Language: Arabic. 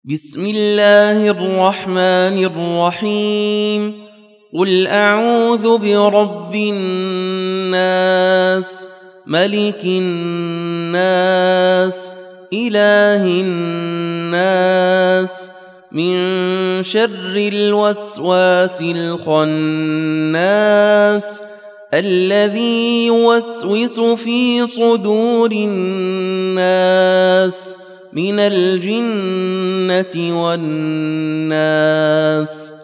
بسم الله الرحمن الرحيم قل أعوذ برب الناس ملك الناس إله الناس من شر الوسواس الخناس الذي يوسوس في صدور الناس من الجنة والناس